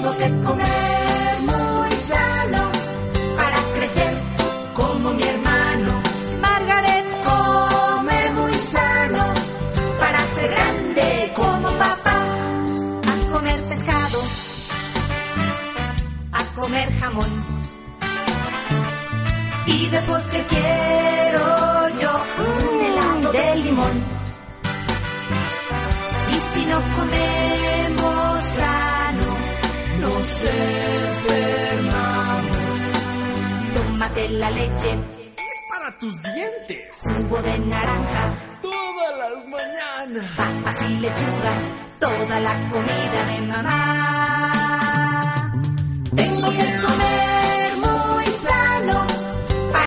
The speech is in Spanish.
Tengo que comer muy sano para crecer como mi hermano. Margaret come muy sano para ser grande como papá. A comer pescado, a comer jamón. Y de postre quiero yo un helado de limón. Y si no comemos sano, nos enfermamos. Tómate la leche, es para tus dientes. Jugo de naranja, todas las mañanas. Papas y lechugas, toda la comida de mamá. Tengo que comer